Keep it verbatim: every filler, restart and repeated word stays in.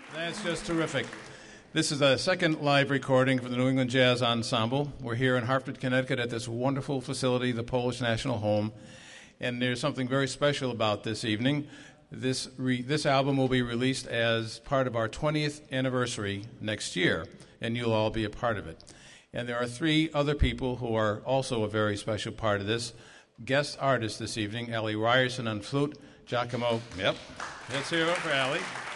That's just terrific. This is a second live recording from the New England Jazz Ensemble. We're here in Hartford, Connecticut at this wonderful facility, the Polish National Home. And there's something very special about this evening. This re- this album will be released as part of our twentieth anniversary next year, and you'll all be a part of it. And there are three other people who are also a very special part of this. Guest artists this evening, Allie Ryerson on flute, Giacomo, yep, let's hear it for Allie.